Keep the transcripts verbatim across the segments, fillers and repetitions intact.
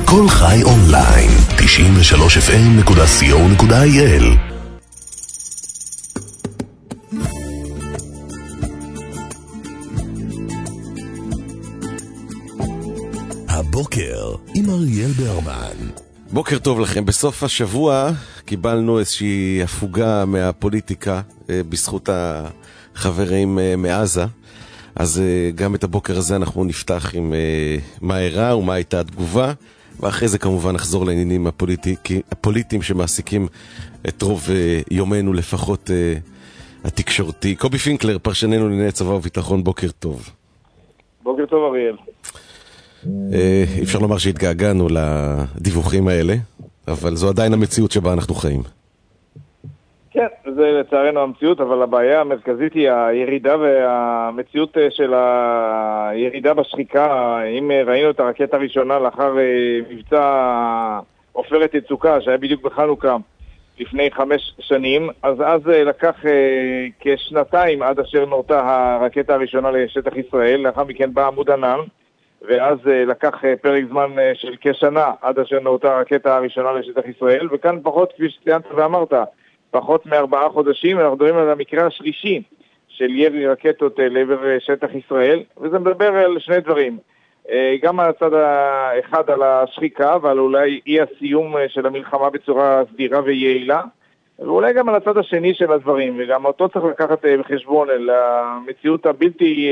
כל חי אונליין, תשעים ושלוש אף אם נקודה סי או נקודה איי אל. הבוקר עם אריאל ברמן. בוקר טוב לכם. בסוף השבוע קיבלנו איזושהי הפוגה מהפוליטיקה בזכות החברים מעזה. אז גם את הבוקר הזה אנחנו נפתח עם מה אירע ומה הייתה התגובה, ואחרי זה כמובן נחזור לעניינים הפוליטיים שמעסיקים את רוב יומנו, לפחות התקשורתי. קובי פינקלר, פרשננו לענייני צבא וביטחון, בוקר טוב. בוקר טוב אריאל. אפשר לומר שהתגעגענו לדיווחים האלה, אבל זו עדיין המציאות שבה אנחנו חיים. כן, זה לצערנו המציאות, אבל הבעיה המרכזית היא הירידה והמציאות של הירידה בשחיקה. אם ראינו את הרקטה הראשונה לאחר מבצע עופרת יצוקה, שהיה בדיוק בחנוכה לפני חמש שנים, אז אז לקח כשנתיים עד אשר נורתה הרקטה הראשונה לשטח ישראל, לאחר מכן בא עמוד ענן, ואז לקח פרק זמן של כשנה עד אשר נורתה הרקטה הראשונה לשטח ישראל, וכאן פחות, כפי שציינת ואמרת, פחות מארבעה חודשים. אנחנו מדברים על המקרה השלישי של ירי רקטות לעבר שטח ישראל, וזה מדבר על שני דברים. גם על הצד האחד על השחיקה ועל אולי אי הסיום של המלחמה בצורה סדירה ויעילה, ואולי גם על הצד השני של הדברים, וגם אותו צריך לקחת בחשבון על המציאות הבלתי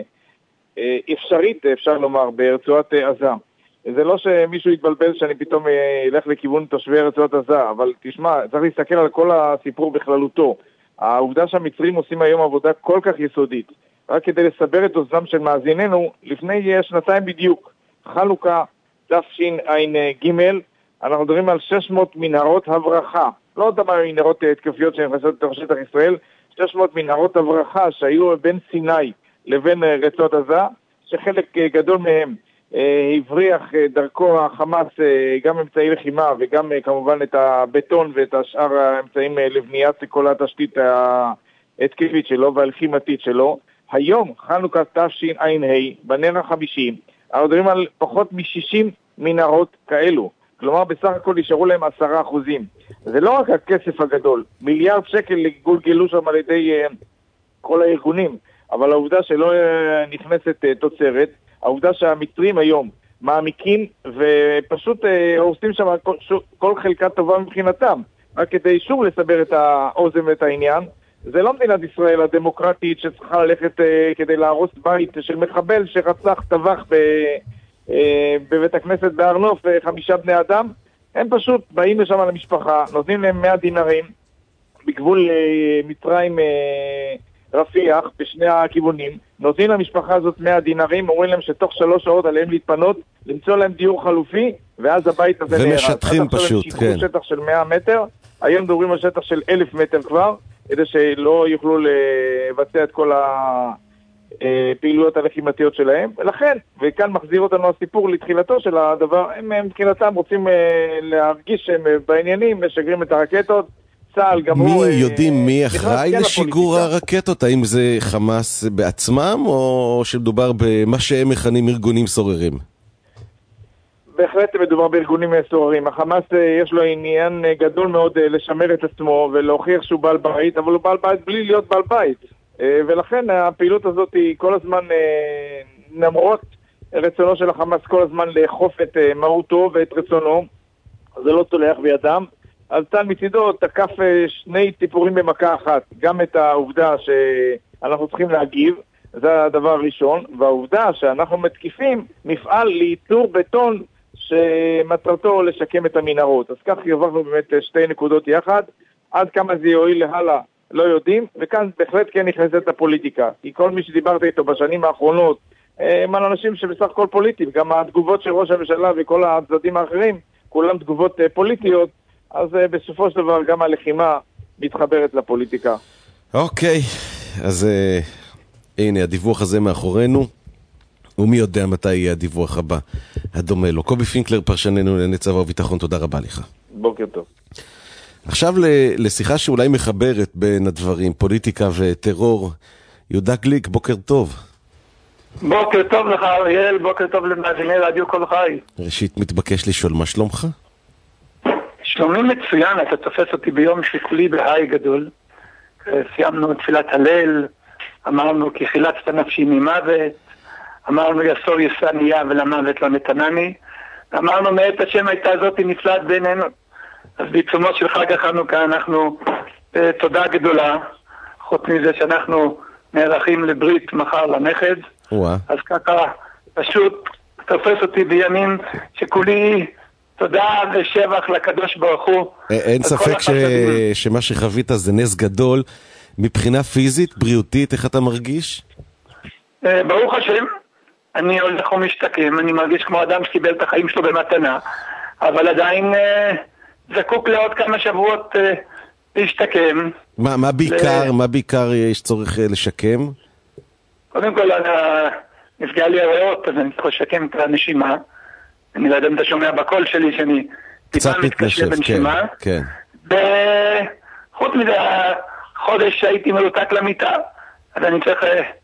אפשרית, אפשר לומר, ברצועת עזה. זה לא שמישהו יתבלבל שאני פתאום אלך לכיוון תושבי רצועת עזה, אבל תשמע, צריך להסתכל על כל הסיפור בכללותו. העובדה שהמצרים עושים היום עבודה כל כך יסודית, רק כדי לסבר את אוזנם של מאזיננו, לפני שנתיים בדיוק, חנוכה תשע"ג, אנחנו מדברים על שש מאות מנהרות הברחה, לא יודע מה מנהרות התקפיות שנכנסות לתוך שטח ישראל, שש מאות מנהרות הברחה שהיו בין סיני לבין רצועת עזה, שחלק גדול מהם הבריח דרכו החמאס גם אמצעי לחימה וגם כמובן את הבטון ואת השאר האמצעים לבניית כל התשתית ההתקפית שלו והלחימתית שלו. היום, חנוכה תשע"ה, בנר החמישי, אנחנו מדברים על פחות מ-שישים מנהרות כאלו. כלומר, בסך הכל נשארו להם עשרה אחוזים. זה לא רק הכסף הגדול, מיליארד שקל גולגלו שם על ידי כל הארגונים, אבל העובדה שלא נכנסת תוצרת, העובדה שהמצרים היום מעמיקים ופשוט עושים שם כל, כל חלקה טובה מבחינתם, רק כדי שוב לסבר את האוזן ואת העניין. זה לא מדינת ישראל הדמוקרטית שצריכה ללכת כדי להרוס בית של מחבל שרצח, טבח ב, בבית הכנסת בהר נוף חמישה בני אדם. הם פשוט באים לשם למשפחה, נותנים להם מאה דינרים בגבול מצרים רפיח בשני הכיוונים, נותנים למשפחה הזאת מאה דינרים, אומרים להם שתוך שלוש שעות עליהם להתפנות, למצוא להם דיור חלופי, ואז הבית הזה נהרס. ומשטחים פשוט, כן. שטח של מאה מטר, היום מדברים על שטח של אלף מטר כבר, כדי שלא יוכלו לבצע את כל הפעילויות הלחימתיות שלהם, ולכן, וכאן מחזיר אותנו הסיפור לתחילתו של הדבר, הם מבחינתם רוצים להרגיש שהם בעניינים, משגרים את הרקטות, מי יודעים מי אחראי לשיגור הרקטות? האם זה חמאס בעצמם או שמדובר במה שהם מכנים ארגונים סוררים? בהחלט מדובר בארגונים סוררים. החמאס יש לו עניין גדול מאוד לשמר את עצמו ולהוכיח שהוא בעל בית, אבל הוא בעל בית בלי להיות בעל בית, ולכן הפעילות הזאת היא כל הזמן, למרות רצונו של החמאס כל הזמן לאכוף את מהותו ואת רצונו, זה לא צולח בידם. אז צה"ל מצידו תקף שני ציפורים במכה אחת, גם את העובדה שאנחנו צריכים להגיב, זה הדבר הראשון, והעובדה שאנחנו מתקיפים מפעל לייצור בטון שמטרתו לשקם את המנהרות. אז כך הרווחנו באמת שתי נקודות יחד, עד כמה זה יועיל להלאה לא יודעים, וכאן בהחלט כן נכנסת הפוליטיקה, כי כל מי שדיברת איתו בשנים האחרונות הם אנשים שבסך הכל פוליטיים, גם התגובות של ראש הממשלה וכל הצדדים האחרים, כולם תגובות פוליטיות, אז בסופו של דבר גם הלחימה מתחברת לפוליטיקה. אוקיי, אז הנה הדיווח הזה מאחורינו, ומי יודע מתי יהיה הדיווח הבא הדומה לו. קובי פינקלר, פרשננו לענייני צבא וביטחון, תודה רבה לך. בוקר טוב. עכשיו לשיחה שאולי מחברת בין הדברים, פוליטיקה וטרור. יהודה גליק, בוקר טוב. בוקר טוב לך אריאל, בוקר טוב למאזיני רדיו כל חי. ראשית מתבקש לשאול, מה שלומך? שלומי מצוין, אתה תופס אותי ביום שכולי בהי גדול. סיימנו תפילת הלל, אמרנו כי חילצת נפשי ממוות, אמרנו יסור יסניה ולמוות לא נתנני, אמרנו מאת השם הייתה זאת נפלאת בינינו. אז בעיצומו של חג החנוכה אנחנו תודה גדולה, חוץ מזה שאנחנו נערכים לברית מחר לנכד. וואה. אז ככה פשוט תופס אותי בימים שכולי תודה ושבח לקדוש ברוך הוא. אין ספק ש... שמה שחווית זה נס גדול. מבחינה פיזית, בריאותית, איך אתה מרגיש? ברוך השם, אני הולך ומשתקם, אני מרגיש כמו אדם שקיבל את החיים שלו במתנה, אבל עדיין זקוק לעוד כמה שבועות להשתקם. מה, מה בעיקר, מה בעיקר יש צורך לשקם? קודם כל, נפגע לי הריאות, אז אני צריך לשקם את הנשימה. אני לא יודע אם אתה שומע בקול שלי שאני קצת מתנשף, כן, כן. וחוץ מזה, החודש שהייתי מרותק למיטה, אז אני צריך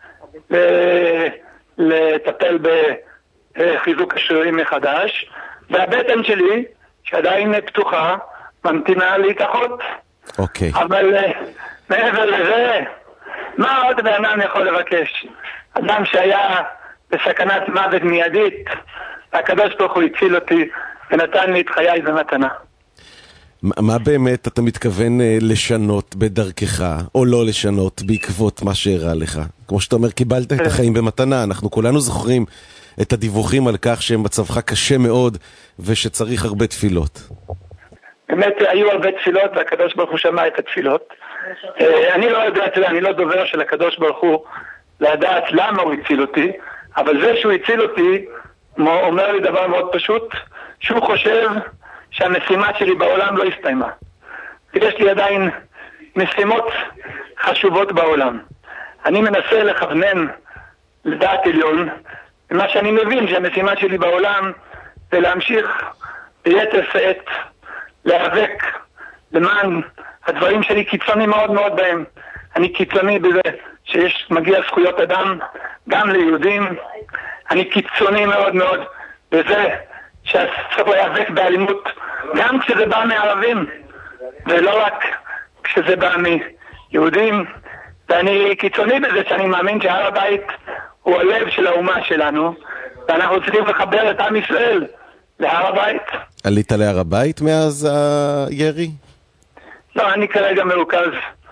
לטפל בחיזוק השרירים מחדש, והבטן שלי, שעדיין פתוחה, ממתינה להתאחות. אוקיי. אבל מעבר לזה, מה עוד בענן יכול לבקש? אדם שהיה בסכנת מוות מיידית, הקדוש ברוך הוא הציל אותי ונתן לי את חיי במתנה. מה באמת אתה מתכוון לשנות בדרכך, או לא לשנות בעקבות מה שהראה לך? כמו שאתה אומר, קיבלת את החיים במתנה, אנחנו כולנו זוכרים את הדיווחים על כך שמצבך קשה מאוד ושצריך הרבה תפילות. באמת היו הרבה תפילות והקדוש ברוך הוא שמע את התפילות. אני לא יודע, אני לא דובר של הקדוש ברוך הוא לדעת למה הוא הציל אותי, אבל זה שהוא הציל אותי אומר לי דבר מאוד פשוט, שהוא חושב שהמשימה שלי בעולם לא הסתיימה. יש לי עדיין משימות חשובות בעולם. אני מנסה לכוונן לדעת עליון, ומה שאני מבין שהמשימה שלי בעולם זה להמשיך ביתר שאת, להיאבק למען הדברים שלי קיצוני מאוד מאוד בהם. אני קיצוני בזה שיש מגיע זכויות אדם גם ליהודים. אני קיצוני מאוד מאוד בזה שצריך להיאבק באלימות גם כשזה בא מערבים ולא רק כשזה בא מיהודים. ואני קיצוני בזה שאני מאמין שהר הבית הוא הלב של האומה שלנו, ואנחנו צריכים לחבר את עם ישראל להר הבית. עלית להר הבית מאז הירי? לא, אני כרגע מרוכז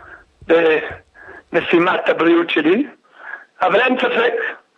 במשימת הבריאות שלי, אבל אין ספק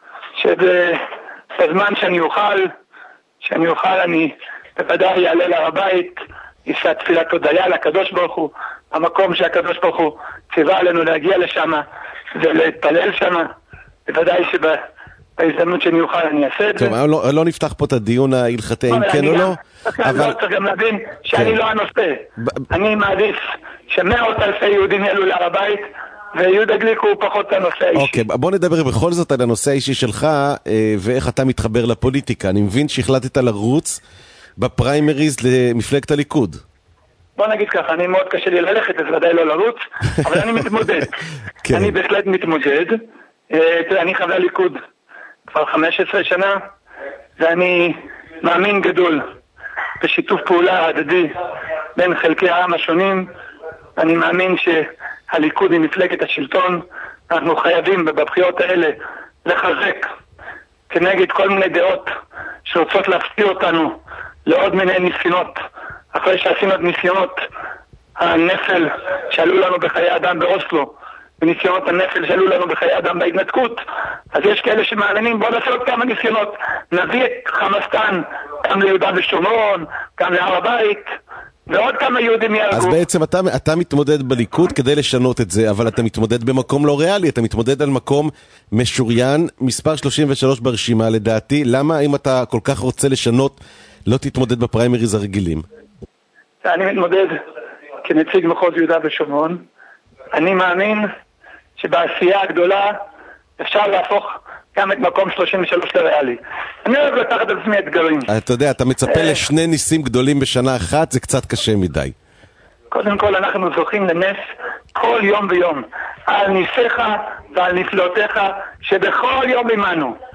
שבזמן שאני אוכל, שאני אוכל אני בוודאי יעלה להר הבית, יישא תפילת הודיה לקדוש ברוך הוא, המקום שהקדוש ברוך הוא ציווה עלינו להגיע לשם ולהתפלל שם. בוודאי שבהזדמנות שאני אוכל אני אעשה את זה. טוב, לא, לא נפתח פה את הדיון ההלכתי אם כן או לא. אבל צריך גם להבין שאני לא הנושא. אני מעדיף שמאות אלפי יהודים יעלו להר הבית, ויהודה גליק הוא פחות הנושא האישי. אוקיי, בוא נדבר בכל זאת על הנושא האישי שלך, ואיך אתה מתחבר לפוליטיקה. אני מבין שהחלטת לרוץ בפריימריז למפלגת הליכוד. בוא נגיד ככה, אני מאוד קשה לי ללכת, אז ודאי לא לרוץ, אבל אני מתמודד. אני בהחלט מתמודד. אני חבר ליכוד כבר חמש עשרה שנה, ואני מאמין גדול בשיתוף פעולה הדדי בין חלקי העם השונים. אני מאמין שהליכוד היא מפלגת השלטון. אנחנו חייבים בבחירות האלה לחזק כנגד כל מיני דעות שרוצות להפתיע אותנו לעוד מיני ניסיונות. אחרי שעשינו את ניסיונות הנפל שעלו לנו בחיי אדם באוסלו, וניסיונות הנפל שעלו לנו בחיי אדם בהתנתקות, אז יש כאלה שמאמינים בוא נעשה עוד כמה ניסיונות, נביא את חמאסטן גם ליהודה ושומרון, גם להר הבית, ועוד כמה יהודים יהרגו. אז בעצם אתה, אתה מתמודד בליכוד כדי לשנות את זה, אבל אתה מתמודד במקום לא ריאלי, אתה מתמודד על מקום משוריין, מספר שלושים ושלוש ברשימה לדעתי. למה אם אתה כל כך רוצה לשנות לא תתמודד בפריימריז הרגילים? אני מתמודד כנציג מחוז יהודה ושומרון. אני מאמין שבעשייה הגדולה אפשר להפוך גם את מקום שלושים ושלוש לריאלי. אני אוהב לקחת על עצמי אתגרים. אתה יודע, אתה מצפה לשני ניסים גדולים בשנה אחת, זה קצת קשה מדי. קודם כל אנחנו זוכים לנס כל יום ויום. על ניסיך ועל נפלאותיך שבכל יום עמנו.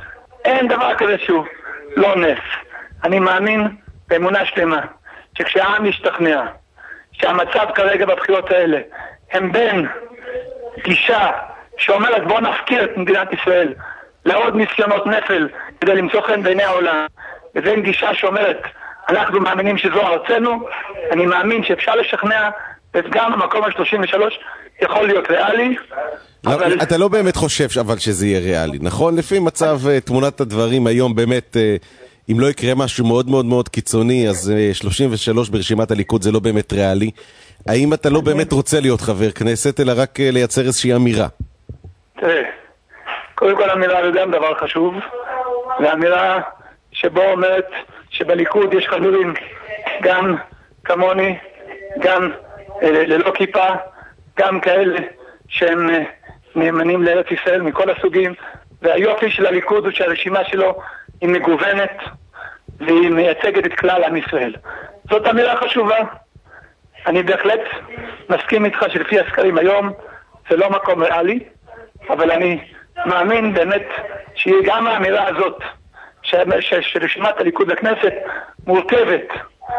אין דבר כזה שהוא לא נס. אני מאמין באמונה שלמה, שכשהעם ישתכנע, שהמצב כרגע בבחירות האלה, הם בין גישה שאומרת בוא נפקיר את מדינת ישראל לעוד ניסיונות נפל כדי למצוא חן בעיני העולם, ובין גישה שאומרת אנחנו מאמינים שזו ארצנו, אני מאמין שאפשר לשכנע, וגם המקום ה-שלושים ושלוש יכול להיות ריאלי. אבל... אתה לא באמת חושב אבל שזה יהיה ריאלי, נכון? לפי מצב תמונת הדברים היום באמת, אם לא יקרה משהו מאוד מאוד מאוד קיצוני, אז שלושים ושלוש ברשימת הליכוד זה לא באמת ריאלי. האם אתה לא באמת רוצה להיות חבר כנסת, אלא רק לייצר איזושהי אמירה? תראה, קודם כל אמירה זה גם דבר חשוב, ואמירה שבו אומרת שבליכוד יש חברים גם כמוני, גם ללא כיפה, גם כאלה שהם נאמנים לארץ ישראל מכל הסוגים, והיופי של הליכוד הוא שהרשימה שלו היא מגוונת והיא מייצגת את כלל עם ישראל. זאת אמירה חשובה. אני בהחלט מסכים איתך שלפי הסקרים היום זה לא מקום ריאלי, אבל אני מאמין באמת שהיא גם האמירה הזאת שרשימת הליכוד לכנסת מורכבת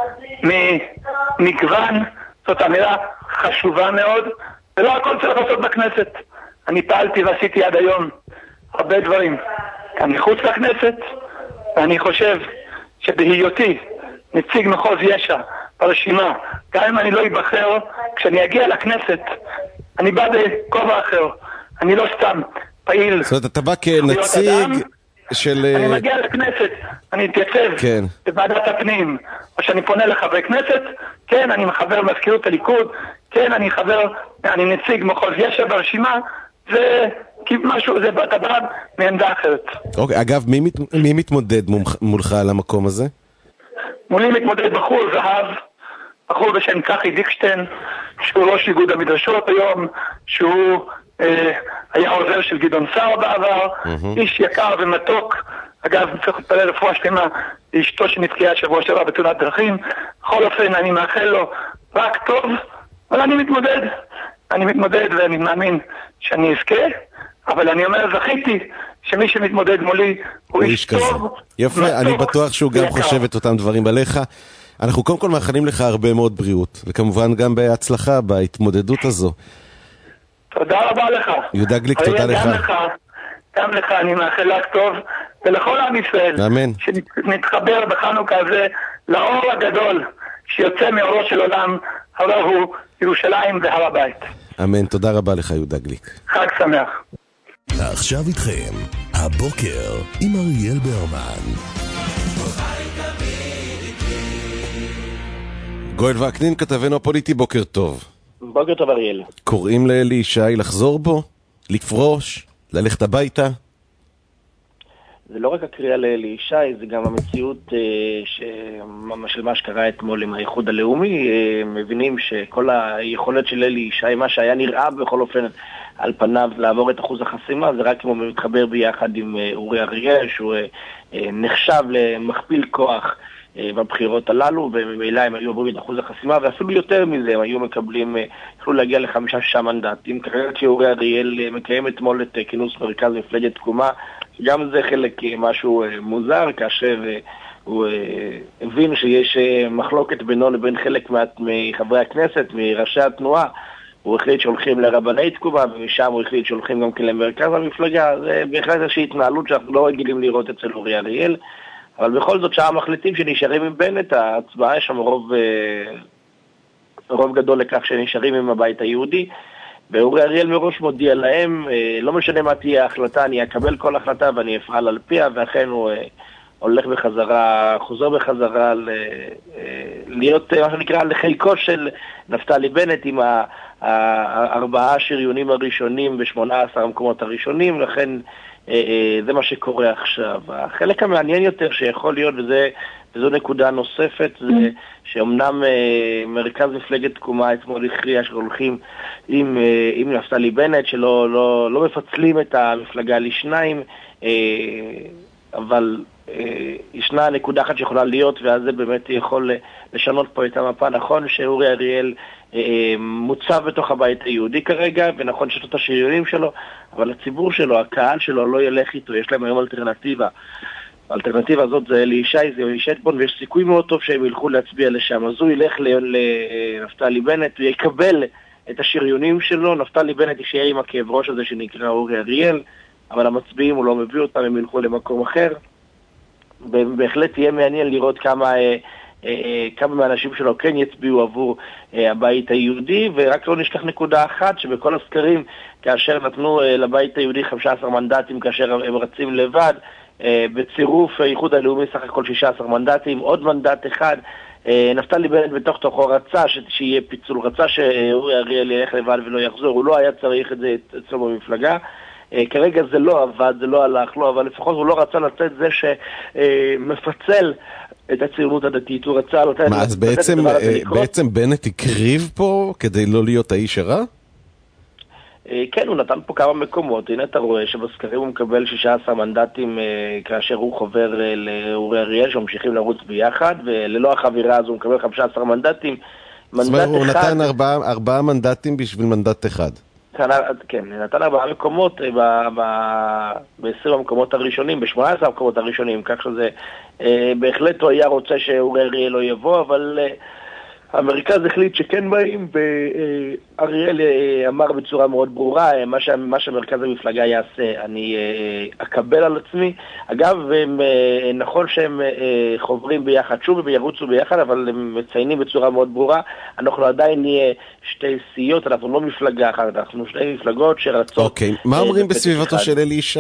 ממגוון, זאת אמירה חשובה מאוד, ולא הכל צריך לעשות בכנסת. אני פעלתי ועשיתי עד היום הרבה דברים כאן מחוץ לכנסת, ואני חושב שבהיותי נציג מחוז ישע ברשימה, גם אם אני לא ייבחר, כשאני אגיע לכנסת אני בא בכובע אחר, אני לא סתם פעיל. זאת אומרת, אתה בא כנציג של... אני מגיע לכנסת, אני אתייצב כן. בוועדת הפנים, או שאני פונה לחברי כנסת, כן, אני מחבר מזכירות הליכוד, כן, אני חבר, אני נציג מחוז ישע ברשימה, זה משהו, זה בטבד מעמדה אחרת. אוקיי, אגב, מי, מת, מי מתמודד מולך על המקום הזה? מולי מתמודד בחור זהב, בחור בשם כחי דיקשטיין, שהוא ראש איגוד המדרשות היום, שהוא אה, היה עוזר של גדעון סער בעבר, mm-hmm. איש יקר ומתוק, אגב, צריך להתפלל רפואה שלמה, אשתו שנתקעה שבוע שעבר בתאונת דרכים, בכל אופן אני מאחל לו רק טוב, אבל אני מתמודד, אני מתמודד ואני מאמין שאני אזכה, אבל אני אומר, זכיתי שמי שמתמודד מולי הוא איש טוב. יפה, אני בטוח שהוא גם חושב את אותם דברים עליך. אנחנו קודם כל מאחלים לך הרבה מאוד בריאות, וכמובן גם בהצלחה בהתמודדות הזו. תודה רבה לך. יהודה גליק, תודה לך. גם לך, גם לך אני מאחל לך טוב, ולכל עם ישראל. אמן. שנתחבר בחנוכה הזה לאור הגדול שיוצא מאורו של עולם, הרי הוא ירושלים והר הבית. אמן, תודה רבה לך יהודה גליק. חג שמח. עכשיו איתכם, הבוקר עם אריאל ברמן. גואל וקנין, כתבנו הפוליטי, בוקר טוב. בוקר טוב אריאל. קוראים לאלי ישי לחזור בו? לפרוש? ללכת הביתה? זה לא רק הקריאה לאלי ישי, זה גם המציאות אה, ש... של מה שקרה אתמול עם האיחוד הלאומי. אה, מבינים שכל היכולת של אלי ישי, מה שהיה נראה בכל אופן על פניו לעבור את אחוז החסימה, זה רק אם הוא מתחבר ביחד עם אה, אורי אריאל, שהוא אה, אה, נחשב למכפיל כוח אה, בבחירות הללו, וממילא הם היו עוברים את אחוז החסימה, ואפילו יותר מזה, הם היו מקבלים, אה, יכלו להגיע לחמישה שישה מנדטים. כרגע כשאורי אריאל אה, מקיים אתמול את אה, כינוס מרכז מפלגת תקומה, גם זה חלק משהו מוזר, כאשר הוא הבין שיש מחלוקת בינו לבין חלק מחברי הכנסת, מראשי התנועה. הוא החליט שהולכים לרבני תקומה, ומשם הוא החליט שהולכים גם כן למרכז המפלגה. זה בהחלט איזושהי התנהלות שאנחנו לא רגילים לראות אצל אורי אריאל, אבל בכל זאת שעה מחליטים שנשארים עם בנט, ההצבעה יש שם רוב, רוב גדול לכך שנשארים עם הבית היהודי, ואורי אריאל מראש מודיע להם, לא משנה מה תהיה ההחלטה, אני אקבל כל החלטה ואני אפעל על פיה, ואכן הוא הולך בחזרה, חוזר בחזרה ל, להיות מה שנקרא לחלקו של נפתלי בנט עם הארבעה שריונים הראשונים ושמונה עשר המקומות הראשונים, לכן זה מה שקורה עכשיו. החלק המעניין יותר שיכול להיות, וזה, וזו נקודה נוספת, זה שאומנם מרכז מפלגת תקומה אתמול הכריע שהולכים עם, עם נפתלי בנט, שלא לא, לא מפצלים את המפלגה לשניים, אבל ישנה נקודה אחת שיכולה להיות, ואז זה באמת יכול לשנות פה את המפה. נכון שאורי אריאל מוצב בתוך הבית היהודי כרגע, ונכון שיש לו את השריונים שלו, אבל הציבור שלו, הקהל שלו לא ילך איתו, יש להם היום אלטרנטיבה. האלטרנטיבה הזאת זה אלי ישי, זה יוני שטבון, ויש סיכוי מאוד טוב שהם ילכו להצביע לשם. אז הוא ילך לנפתלי בנט, הוא יקבל את השריונים שלו, נפתלי בנט יישאר עם הכאב ראש הזה שנקרא אורי אריאל, אבל המצביעים הוא לא מביא אותם, הם ילכו למקום אחר. בהחלט יהיה מעניין לראות כמה, כמה מהאנשים שלו כן יצביעו עבור הבית היהודי, ורק לא נשכח נקודה אחת, שבכל הסקרים, כאשר נתנו לבית היהודי חמישה עשר מנדטים, כאשר הם רצים לבד, בצירוף האיחוד הלאומי סך הכל שישה עשר מנדטים, עוד מנדט אחד, נפתלי בנט בתוך תוכו רצה שיהיה פיצול, רצה שאורי אריאל ילך לבד ולא יחזור, הוא לא היה צריך את זה אצלו במפלגה. כרגע זה לא עבד, זה לא הלך, לא, אבל לפחות הוא לא רצה לתת זה שמפצל את הציונות הדתית, הוא רצה לתת... מה, אז בעצם, בעצם בנט הקריב פה כדי לא להיות האיש הרע? כן, הוא נתן פה כמה מקומות. הנה אתה רואה שבסקרים הוא מקבל שישה עשר מנדטים כאשר הוא חובר לאורי אריאל שממשיכים לרוץ ביחד, וללא החבירה הזו הוא מקבל חמישה עשר מנדטים. זאת אומרת, הוא נתן ארבעה, ארבעה מנדטים בשביל מנדט אחד. כן, נתן ארבעה מקומות ב-עשרים המקומות הראשונים, ב-שמונה עשרה המקומות הראשונים, כך שזה בהחלט הוא היה רוצה שאורי אריאל לא יבוא, אבל המרכז החליט שכן באים, ואריאל אמר בצורה מאוד ברורה, מה, ש... מה שמרכז המפלגה יעשה, אני אקבל על עצמי. אגב, הם, נכון שהם חוברים ביחד, שוב הם ירוצו ביחד, אבל הם מציינים בצורה מאוד ברורה, אנחנו עדיין נהיה שתי סיעות, אנחנו לא מפלגה אחת, אנחנו שתי מפלגות שרצות... אוקיי, מה אומרים בסביבתו של אלי ישי?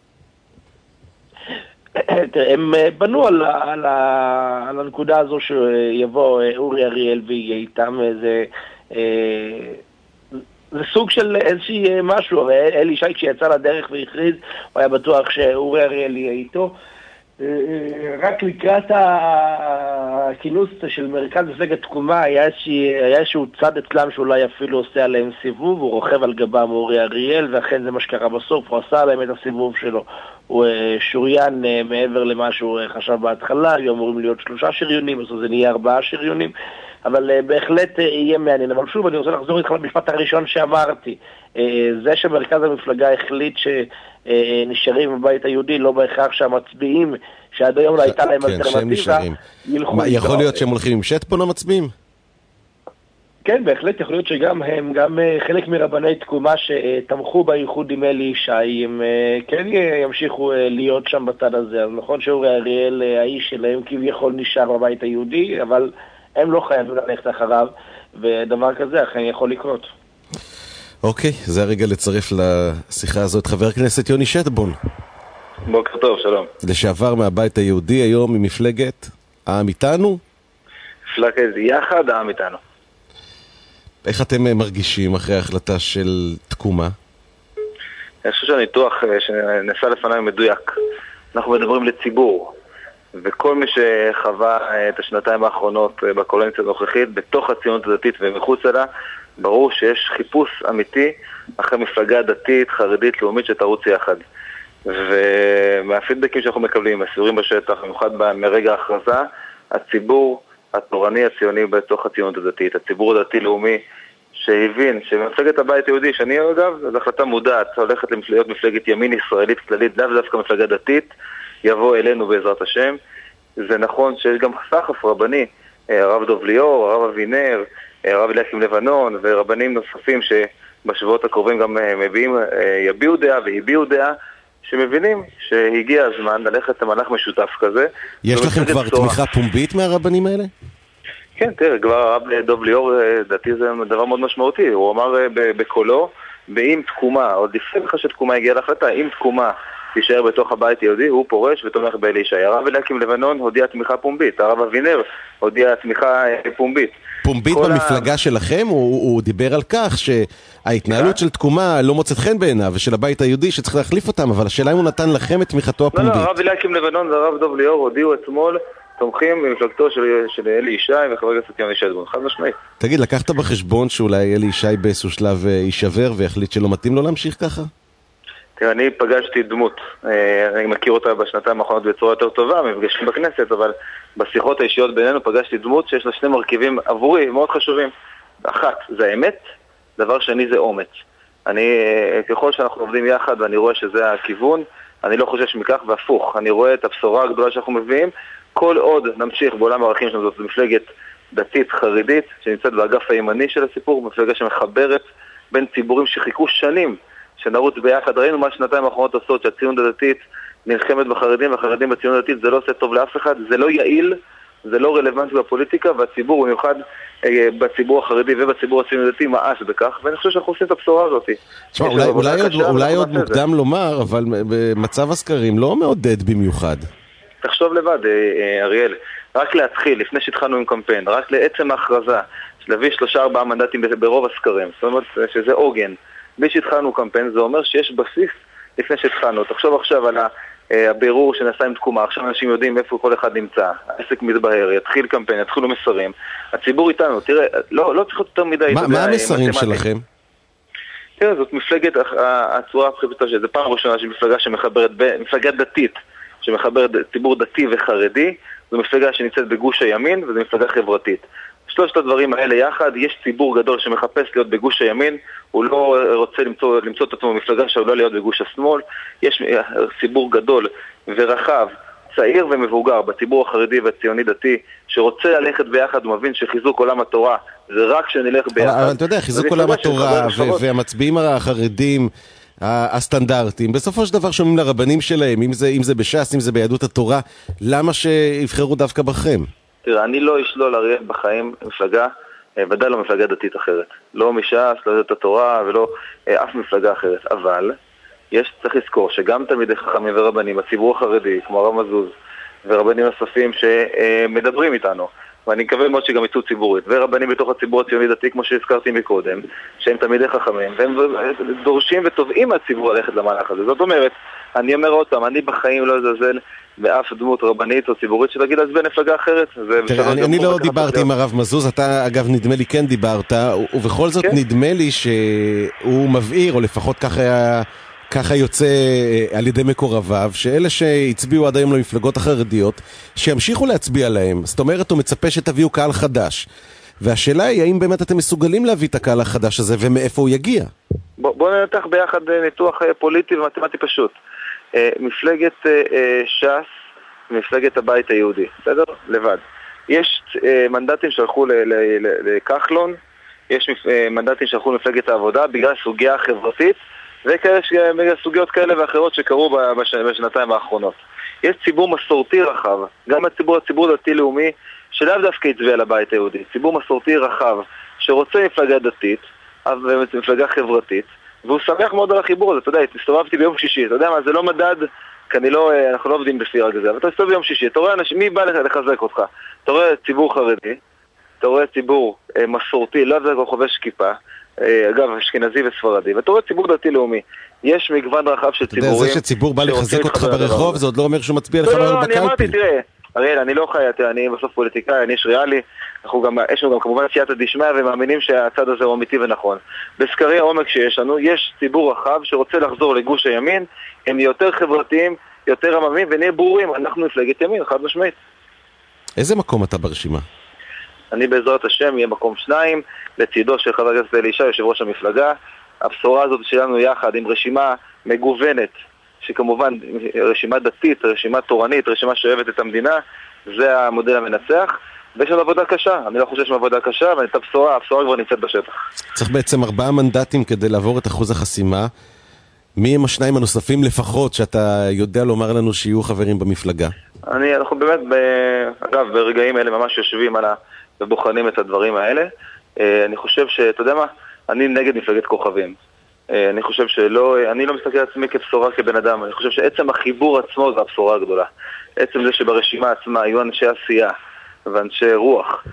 הם בנו על, על, על הנקודה הזו שיבוא אורי אריאל ויהיה איתם איזה, זה סוג של איזושהי משהו. הרי אלי ישי כשיצא לדרך והכריז, הוא היה בטוח שאורי אריאל יהיה איתו. רק לקראת הכינוס של מרכז מפלגת תקומה היה איזשהו צד אצלם שאולי אפילו עושה עליהם סיבוב, הוא רוכב על גבם אורי אריאל, ואכן זה מה שקרה בסוף, הוא עשה עליהם את הסיבוב שלו. הוא שוריין מעבר למה שהוא חשב בהתחלה, היו אמורים להיות שלושה שריונים, אז זה נהיה ארבעה שריונים, אבל בהחלט יהיה מעניין. אבל שוב, אני רוצה לחזור איתך למשפט הראשון שאמרתי, זה שמרכז המפלגה החליט שנשארים בבית היהודי, לא בהכרח שהמצביעים, שעד היום לא הייתה להם אלטרנטיבה, ילכו... יכול להיות שהם הולכים עם שטבון המצביעים? כן, בהחלט יכול להיות שגם הם, גם חלק מרבני תקומה שתמכו בייחוד עם אלי ישי, הם כן ימשיכו להיות שם בצד הזה. אז נכון שאורי אריאל, האיש שלהם כביכול נשאר בבית היהודי, אבל הם לא חייבים ללכת אחריו, ודבר כזה אכן יכול לקרות. אוקיי, זה הרגע לצרף לשיחה הזאת חבר הכנסת יוני שטבון. בוקר טוב, שלום. לשעבר מהבית היהודי, היום ממפלגת העם איתנו? מפלגת יחד, העם איתנו. איך אתם מרגישים אחרי ההחלטה של תקומה? אני חושב שהניתוח שנעשה לפניי מדויק. אנחנו מדברים לציבור, וכל מי שחווה את השנתיים האחרונות בקואליציה הנוכחית, בתוך הציונות הדתית ומחוץ לה, ברור שיש חיפוש אמיתי אחרי מפלגה דתית, חרדית, לאומית שתרוץ יחד. ומהפידבקים שאנחנו מקבלים, הסיורים בשטח, במיוחד מרגע ההכרזה, הציבור התורני הציוני בתוך הציונות הדתית, הציבור הדתי-לאומי שהבין שמפלגת הבית היהודי, שאני אגב, זו החלטה מודעת, הולכת להיות מפלגת ימין ישראלית כללית, לאו דווקא מפלגה דתית, יבוא אלינו בעזרת השם. זה נכון שיש גם סחף רבני, הרב דוב ליאור, הרב אבינר, הרב אליקים לבנון ורבנים נוספים שבשבועות הקרובים גם מביאים, יביעו דעה והביעו דעה, שמבינים שהגיע הזמן ללכת למהלך משותף כזה. יש לכם כבר תמיכה פומבית מהרבנים האלה? כן, תראה, כבר הרב דוב ליאור, דעתי זה דבר מאוד משמעותי. הוא אמר בקולו, באם תקומה, עוד לפני בכלל שתקומה הגיעה להחלטה, אם תקומה תישאר בתוך הבית היהודי, הוא פורש ותומך באלי ישי. הרב אליקים לבנון הודיע תמיכה פומבית, הרב אבינר הודיע תמיכה פומבית. פומבית במפלגה ה... שלכם, הוא, הוא דיבר על כך שההתנהלות של תקומה לא מוצאת חן בעיניו, ושל הבית היהודי שצריך להחליף אותם, אבל השאלה אם הוא נתן לכם את תמיכתו הפומבית. לא, לא, הרב אליקים לבנון והרב דוב ליאור הודיעו אתמול תומכים במפלגתו של, של אלי ישי וחבר הכנסת יוני שטבון, חד משמעית. תגיד, לקחת בחשבון שאולי אלי ישי באיזשהו שלב יישבר ויחליט שלא מתאים לו להמשיך ככה? תראה, אני פגשתי דמות, אני מכיר אותה בשנתיים האחרונות בצורה יותר טובה, מפגשים בכנסת, אבל בשיחות האישיות בינינו פגשתי דמות שיש לה שני מרכיבים עבורי מאוד חשובים. אחת, זה האמת, דבר שני זה אומץ. אני, ככל שאנחנו עובדים יחד ואני רואה שזה הכיוון, אני לא חושש מכך והפוך. אני רואה את הבשורה הגדולה שאנחנו מביאים, כל עוד נמשיך בעולם הערכים שלנו, זאת מפלגת דתית חרדית, שנמצאת באגף הימני של הסיפור, מפלגה שמחברת בין ציבורים שחיכו שנים, שנרוץ ביחד. ראינו מה שנתיים האחרונות עושות, שהציונות הדתית נלחמת בחרדים, והחרדים בציונות הדתית, זה לא עושה טוב לאף אחד, זה לא יעיל, זה לא רלוונטי בפוליטיקה, והציבור, במיוחד אה, בציבור החרדי ובציבור הציונות הדתי, מאס בכך, ואני חושב שאנחנו עושים את הבשורה הזאת. תשמע, אולי, אולי, עוד, אולי עוד מוקדם לומר, אבל במצב הסקרים לא מעודד במיוחד. תחשוב לבד, אריאל, רק להתחיל, לפני שהתחלנו עם קמפיין, רק לעצם ההכרזה, להביא שלושה ארבעה מנדטים ברוב הסקרים, זאת אומרת שזה עוגן. בלי שהתחלנו קמפיין, זה אומר שיש בסיס לפני שהתחלנו. תחשוב עכשיו על הבירור שנעשה עם תקומה, עכשיו אנשים יודעים איפה כל אחד נמצא, העסק מתבהר, יתחיל קמפיין, יתחילו מסרים, הציבור איתנו, תראה, לא, לא צריך יותר מדי. מה, מה המסרים שלכם? תראה, זאת מפלגת, הצורה הפחיתות, שזה פעם ראשונה של מפלגה שמחברת, מפלגה דתית, שמחברת ציבור דתי וחרדי, זו מפלגה שנמצאת בגוש הימין, וזו מפלגה חברתית. שלושת הדברים האלה יחד, יש ציבור גדול שמחפש להיות בגוש הימין, הוא לא רוצה למצוא, למצוא את עצמו במפלגה שעולה להיות בגוש השמאל, יש ציבור גדול ורחב, צעיר ומבוגר, בציבור החרדי והציוני דתי, שרוצה ללכת ביחד ומבין שחיזוק עולם התורה, זה רק שנלך ביחד. אבל אתה יודע, חיזוק עולם התורה והמצביעים החרדים, הסטנדרטים, בסופו של דבר שומעים לרבנים שלהם, אם זה, אם זה בש"ס, אם זה ביהדות התורה, למה שיבחרו דווקא בכם? תראה, אני לא אשלול אריאל בחיים מפלגה, ודאי לא מפלגה דתית אחרת. לא מש"ס, לא יהדות התורה ולא אף מפלגה אחרת. אבל יש, צריך לזכור שגם תלמידי חכמים ורבנים, הציבור החרדי, כמו הרב מזוז, ורבנים נוספים שמדברים איתנו, ואני מקווה מאוד שגם יצאו ציבורית, ורבנים בתוך הציבור הציוני דתי, כמו שהזכרתי מקודם, שהם תלמידי חכמים, והם דורשים ותובעים מהציבור ללכת למהלך הזה. זאת אומרת, אני אומר עוד פעם, אני בחיים לא אזלזל באף דמות רבנית או ציבורית שתגיד אז במפלגה אחרת. תראה, אני, אני לא דיברתי עם הרב מזוז, אתה אגב נדמה לי כן דיברת, ובכל זאת כן. נדמה לי שהוא מבעיר, או לפחות ככה היה... ככה יוצא על ידי מקורביו, שאלה שהצביעו עד היום למפלגות החרדיות, שימשיכו להצביע להם. זאת אומרת, הוא מצפה שתביאו קהל חדש. והשאלה היא, האם באמת אתם מסוגלים להביא את הקהל החדש הזה, ומאיפה הוא יגיע? בוא, בוא ננתח ביחד ניתוח פוליטי ומתמטי פשוט. מפלגת ש"ס, מפלגת הבית היהודי, בסדר? לבד. יש מנדטים שהלכו לכחלון, יש מנדטים שהלכו למפלגת העבודה, בגלל סוגיה חברתית, וכאלה סוגיות כאלה ואחרות שקרו בשנתיים האחרונות. יש ציבור מסורתי רחב, גם הציבור, הציבור דתי-לאומי, שלאו דווקא הצביע לבית היהודי. ציבור מסורתי רחב, שרוצה מפלגה דתית, מפלגה חברתית, והוא שמח מאוד על החיבור הזה. אתה יודע, הסתובבתי ביום שישי, אתה יודע מה, זה לא מדד, כי אני לא, אנחנו לא עובדים בפי רגע זה, אבל אתה מסתובב ביום שישי, אתה רואה אנשים, מי בא לחזק אותך? אתה רואה ציבור חרדי, אתה רואה ציבור מסורתי, לא דווקא חובש כיפה, אגב, אשכנזי וספרדי, ואתה רואה ציבור דתי-לאומי. יש מגוון רחב של ציבורים... אתה יודע, זה שציבור בא לחזק אותך ברחוב, זה עוד לא אומר שהוא מצביע לך בקלפי. אני אמרתי, תראה, אריאל, אני לא חי, אני בסוף פוליטיקאי, אני איש ריאלי, יש לנו גם כמובן סייעתא דשמיא, ומאמינים שהצד הזה הוא אמיתי ונכון. בסקרי העומק שיש לנו, יש ציבור רחב שרוצה לחזור לגוש הימין, הם יותר חברתיים, יותר עממים, ונהיה ברורים, אנחנו מפלגת ימין, חד משמעית. איזה מקום אתה ברשימה? אני בעזרת השם יהיה מקום שניים, לצידו של חבר הכנסת אלי ישי, יושב ראש המפלגה. הבשורה הזאת שלנו יחד עם רשימה מגוונת, שכמובן רשימה דתית, רשימה תורנית, רשימה שאוהבת את המדינה, זה המודל המנצח. ויש לנו עבודה קשה, אני לא חושב שעבודה קשה, אבל את הבשורה, הבשורה כבר נמצאת בשטח. צריך בעצם ארבעה מנדטים כדי לעבור את אחוז החסימה. מי הם השניים הנוספים לפחות שאתה יודע לומר לנו שיהיו חברים במפלגה? אני, אנחנו באמת, ב... אגב, ברגעים האלה ממש יושבים על ה... ובוחנים את הדברים האלה. אני חושב שאתה יודע מה? אני נגד מפלגת כוכבים. אני חושב שלא, אני לא מסתכל על עצמי כבשורה כבן אדם. אני חושב שעצם החיבור עצמו זה הבשורה הגדולה. עצם זה שברשימה עצמה היו אנשי עשייה ואנשי רוח,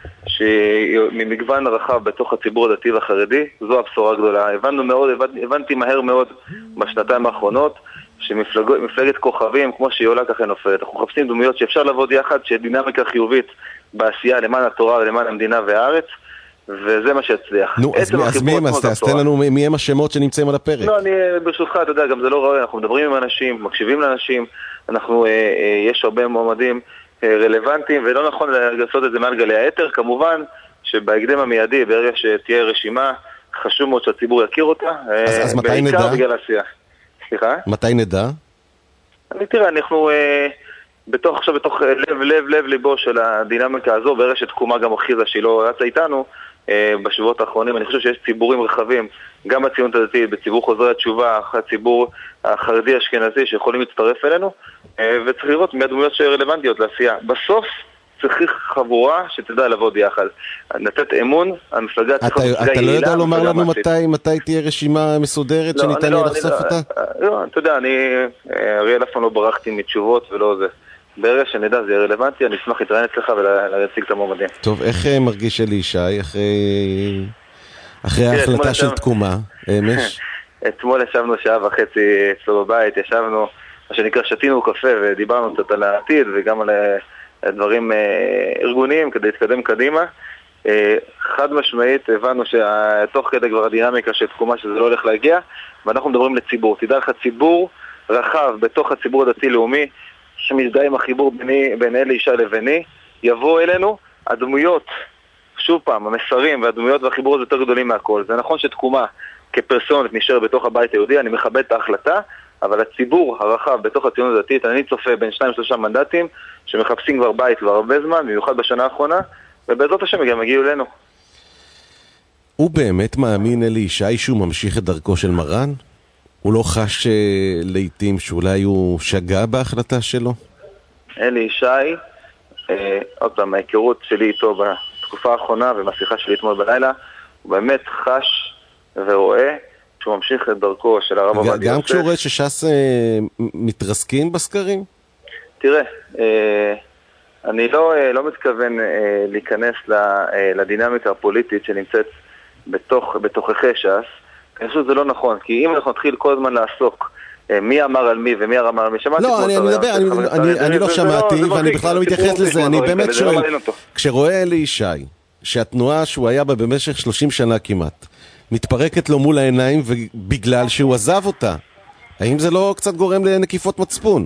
שממגוון רחב בתוך הציבור הדתי והחרדי, זו הבשורה הגדולה. הבנו מאוד, הבנתי מהר מאוד בשנתיים האחרונות, שמפלגת כוכבים, כמו שהיא עולה ככה נופלת. אנחנו מחפשים דמויות שאפשר לעבוד יחד, שדינמיקה חיובית בעשייה למען התורה ולמען המדינה והארץ, וזה מה שיצליח. נו, אז מי הם? אז תן לנו מי הם השמות שנמצאים על הפרק. לא, אני ברשותך, אתה יודע, גם זה לא ראוי, אנחנו מדברים עם אנשים, מקשיבים לאנשים, אנחנו, יש הרבה מועמדים רלוונטיים, ולא נכון לעשות את זה מעל גלי היתר, כמובן שבהקדם המיידי, ברגע שתהיה רשימה, חשוב מאוד שהציבור יכיר אותה. אז מתי נדע? בעיקר בגלל עשייה. סליחה? מתי נדע? אני תראה, אנחנו בתוך, עכשיו בתוך לב, לב, לב ליבו של הדינמיקה הזו, ברגע שתקומה גם הכריזה שהיא לא רצה איתנו, בשבועות האחרונים, אני חושב שיש ציבורים רחבים, גם בציונות הדתית, בציבור חוזרי התשובה, הציבור החרדי אשכנזי שיכולים להצטרף אלינו, וצריך לראות מהדמויות שרלוונטיות לעשייה. בסוף צריך חבורה שתדע לעבוד יחד. לתת אמון, המפלגה צריכה מפלגה יעילה. אתה לא יודע לומר לנו מתי תהיה רשימה מסודרת שניתן יהיה לחשוף אותה? לא, אתה יודע, אני אריאל אף פעם לא ברחתי מתשובות ולא זה. ברגע שנדע זה יהיה רלוונטי, אני אשמח להתראיין אצלך ולהציג את המועמדים. טוב, איך מרגיש אלי ישי אחרי ההחלטה של תקומה, אמש? אתמול ישבנו שעה וחצי אצלו בבית, ישבנו, מה שנקרא, שתינו קפה ודיברנו קצת על העתיד וגם על דברים ארגוניים כדי להתקדם קדימה. חד משמעית הבנו שתוך כדי כבר הדינמיקה של תקומה שזה לא הולך להגיע, ואנחנו מדברים לציבור. תדע לך, ציבור רחב בתוך הציבור הדתי-לאומי, שמזדהה עם החיבור ביני, בין אלי ישי לביני, יבוא אלינו, הדמויות, שוב פעם, המסרים והדמויות והחיבור הזה יותר גדולים מהכל. זה נכון שתקומה כפרסונת נשאר בתוך הבית היהודי, אני מכבד את ההחלטה, אבל הציבור הרחב בתוך הציונות הדתית, אני צופה בין שניים שלושה מנדטים, שמחפשים כבר בית כבר הרבה זמן, במיוחד בשנה האחרונה, ובעזרת השם גם הגיעו אלינו. הוא באמת מאמין אלי ישי שהוא ממשיך את דרכו של מרן? הוא לא חש לעתים שאולי הוא שגה בהחלטה שלו? אלי ישי, אה, עוד פעם, ההיכרות שלי איתו בתקופה האחרונה ובשיחה שלי אתמול בלילה, הוא באמת חש ורואה שהוא ממשיך את דרכו של הרב עובדיה יוסף. גם כשהוא רואה שש"ס אה, מתרסקים בסקרים? תראה, אה, אני לא, אה, לא מתכוון אה, להיכנס לדינמיקה הפוליטית שנמצאת בתוך, בתוככי ש"ס. אני חושב שזה לא נכון, כי אם אנחנו נתחיל כל הזמן לעסוק מי אמר על מי ומי אמר על מי, שמעתי... לא, אני מדבר, אני לא שמעתי ואני בכלל לא מתייחס לזה, אני באמת שואל, כשרואה אלי ישי, שהתנועה שהוא היה בה במשך שלושים שנה כמעט, מתפרקת לו מול העיניים בגלל שהוא עזב אותה, האם זה לא קצת גורם לנקיפות מצפון?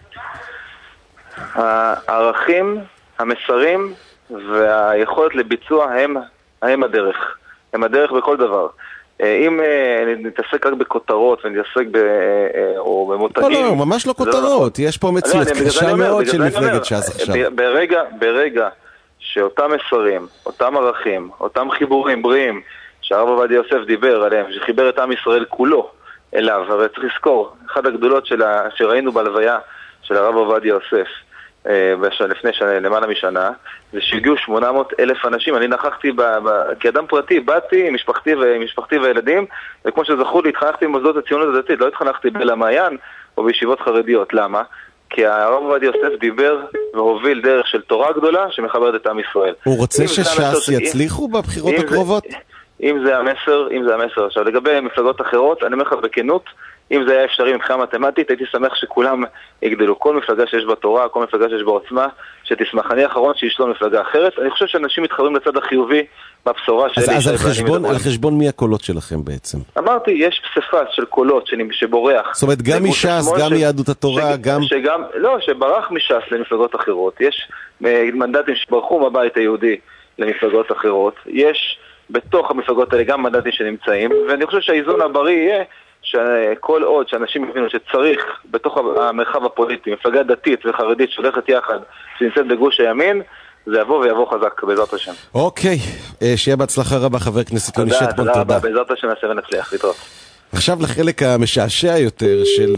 הערכים, המסרים והיכולת לביצוע הם, הם הדרך, הם הדרך בכל דבר. אם נתעסק רק בכותרות ונתעסק או במותגים... לא, לא, ממש לא כותרות, יש פה מציאות קשה מאוד של מפלגת ש"ס עכשיו. ברגע שאותם מסרים, אותם ערכים, אותם חיבורים בריאים שהרב עובדיה יוסף דיבר עליהם, שחיבר את עם ישראל כולו אליו, הרי צריך לזכור, אחת הגדולות שראינו בלוויה של הרב עובדיה יוסף לפני שנה, למעלה משנה, זה שהגיעו שמונה מאות אלף אנשים. אני נכחתי ב, ב, כאדם פרטי, באתי עם משפחתי ומשפחתי וילדים, וכמו שזכו לי, התחנכתי במוסדות הציונות הדתית, לא התחנכתי בלמעיין או בישיבות חרדיות. למה? כי הרב עובדיה יוסף דיבר והוביל דרך של תורה גדולה שמחברת את עם ישראל. הוא רוצה שש"ס יצליחו בבחירות הקרובות? אם זה המסר, אם זה המסר. עכשיו, לגבי מפלגות אחרות, אני אומר לך בכנות, אם זה היה אפשרי מבחינה מתמטית, הייתי שמח שכולם יגדלו. כל מפלגה שיש בה תורה, כל מפלגה שיש בה עוצמה, שתשמח. אני האחרון שישלום מפלגה אחרת. אני חושב שאנשים מתחברים לצד החיובי בבשורה שלי. אז על חשבון, על חשבון מי הקולות שלכם בעצם? אמרתי, יש פספס של קולות שבורח. זאת אומרת, גם מש"ס, גם מיהדות התורה, גם... לא, שברח מש"ס למפלגות אחרות. יש מנדטים שברחו מהבית היהודי למפלגות אחרות. יש בתוך המפלגות האלה גם מנדטים שנמצאים, ואני חושב שהאיזון הבריא יהיה שכל עוד שאנשים מבינו שצריך בתוך המרחב הפוליטי, מפלגה דתית וחרדית שהולכת יחד, שנמצאת בגוש הימין, זה יבוא ויבוא חזק, בעזרת השם. אוקיי, שיהיה בהצלחה רבה, חבר כנסת יוני שטבון, תודה. תודה רבה, בעזרת השם נעשה ונצליח, להתראות. עכשיו לחלק המשעשע יותר של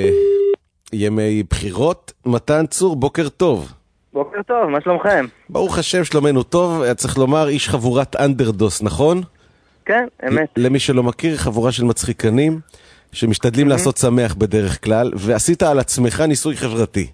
ימי בחירות. מתן צור, בוקר טוב. בוקר טוב, מה שלומכם? ברוך השם, שלומנו טוב. צריך לומר, איש חבורת אנדרדוס, נכון? כן, אמת. למי שלא מכיר, חבורה של מצחיקנים שמשתדלים לעשות שמח בדרך כלל, ועשית על עצמך ניסוי חברתי.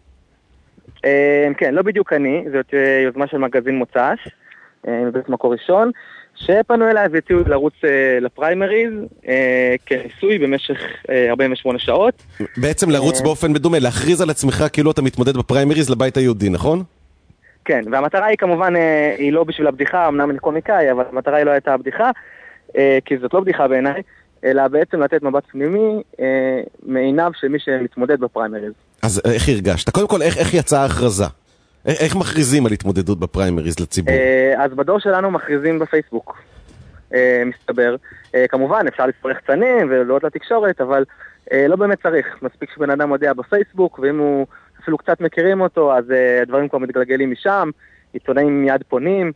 כן, לא בדיוק אני, זאת יוזמה של מגזין מוצ"ש, מבית מקור ראשון, שפנו אליי והציעו לרוץ לפריימריז כניסוי במשך ארבעים ושמונה שעות. בעצם לרוץ באופן מדומה, להכריז על עצמך כאילו אתה מתמודד בפריימריז לבית היהודי, נכון? כן, והמטרה היא כמובן, היא לא בשביל הבדיחה, אמנם אני קומיקאי, אבל המטרה היא לא הייתה הבדיחה, כי זאת לא בדיחה בעיניי, אלא בעצם לתת מבט פנימי מעיניו של מי שמתמודד בפריימריז. אז איך הרגשת? קודם כל, איך, איך יצאה ההכרזה? איך, איך מכריזים על התמודדות בפריימריז לציבור? אז בדור שלנו מכריזים בפייסבוק, מסתבר. כמובן, אפשר לצפור יחצנים ולהיות לתקשורת, אבל לא באמת צריך. מספיק שבן אדם מודיע בפייסבוק, ואם הוא אפילו קצת מכירים אותו, אז הדברים כבר מתגלגלים משם, עיתונאים מיד פונים.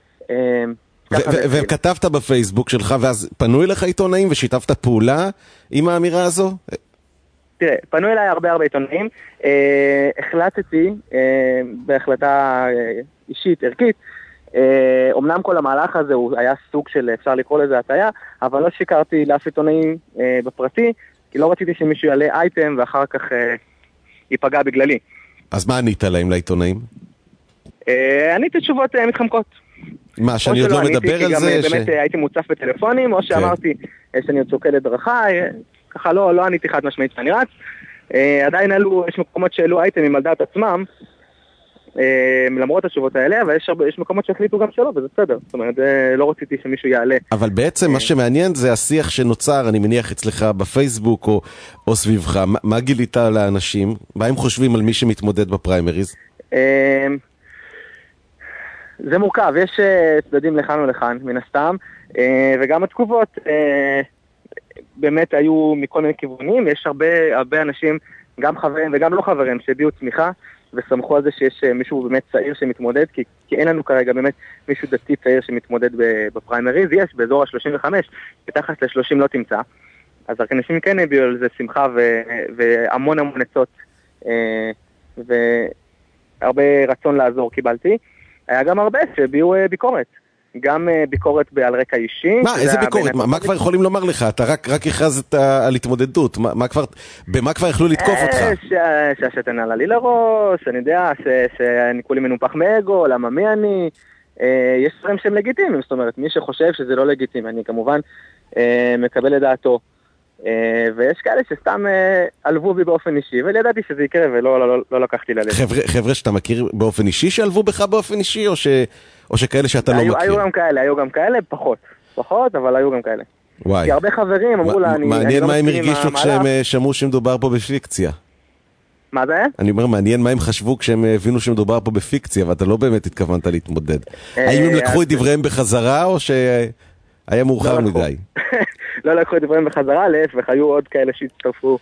וכתבת בפייסבוק שלך, ואז פנו אליך עיתונאים ושיתפת פעולה עם האמירה הזו? תראה, פנו אליי הרבה הרבה עיתונאים. החלטתי, בהחלטה אישית, ערכית, אומנם כל המהלך הזה הוא היה סוג של, אפשר לקרוא לזה הטעיה, אבל לא שיקרתי לאף עיתונאים בפרטי, כי לא רציתי שמישהו יעלה אייטם ואחר כך ייפגע בגללי. אז מה ענית להם לעיתונאים? עניתי תשובות מתחמקות. מה, שאני עוד לא מדבר על זה? גם באמת הייתי מוצף בטלפונים, או שאמרתי שאני עוד צוקל לדרכה, ככה לא עניתי חד משמעית שאני רץ. עדיין יש מקומות שאלו אייטמים על דעת עצמם, למרות התשובות האלה, אבל יש מקומות שהחליטו גם שלא, וזה בסדר. זאת אומרת, לא רציתי שמישהו יעלה. אבל בעצם מה שמעניין זה השיח שנוצר, אני מניח אצלך בפייסבוק או סביבך. מה גילית לאנשים? מה הם חושבים על מי שמתמודד בפריימריז? זה מורכב, יש צדדים לכאן ולכאן, מן הסתם, וגם התגובות באמת היו מכל מיני כיוונים. יש הרבה, הרבה אנשים, גם חברים וגם לא חברים, שהביאו תמיכה וסמכו על זה שיש מישהו באמת צעיר שמתמודד, כי, כי אין לנו כרגע באמת מישהו דתי צעיר שמתמודד בפריימריז. יש באזור ה-שלושים וחמש, בתחת ל-שלושים לא תמצא. אז אנשים כן הביאו על זה שמחה ו- והמון המון עצות, והרבה רצון לעזור קיבלתי. היה גם הרבה שהביאו ביקורת. גם ביקורת על רקע אישי. מה, איזה ביקורת? מה, מה כבר יכולים לומר לך? אתה רק, רק הכרזת על התמודדות. מה, מה כבר, במה כבר יכלו לתקוף אותך? שהשתן עלה לי לראש, אני יודע, שאני כולי מנופח מאגו, למה מי אני? יש דברים שהם לגיטימיים, זאת אומרת, מי שחושב שזה לא לגיטימי, אני כמובן מקבל לדעתו. ויש כאלה שסתם עלבו בי באופן אישי, ולידעתי שזה יקרה, ולא לא, לא, לא לקחתי ללב. חבר'ה, חבר'ה שאתה מכיר באופן אישי שעלבו בך באופן אישי, או, ש... או שכאלה שאתה לא היו, מכיר? היו גם כאלה, היו גם כאלה, פחות. פחות, אבל היו גם כאלה. וואי. כי הרבה חברים אמרו לה, אני... מעניין מה הם הרגישו כשהם שמעו שמדובר פה בפיקציה. מה זה? אני אומר, מעניין מה הם חשבו כשהם הבינו שמדובר פה בפיקציה, ואתה לא באמת התכוונת להתמודד. האם הם לקחו את דבריהם בחזרה, או שהיה מאוחר מדי? לא לקחו את דברים בחזרה, להפך, היו עוד כאלה שהצטרפו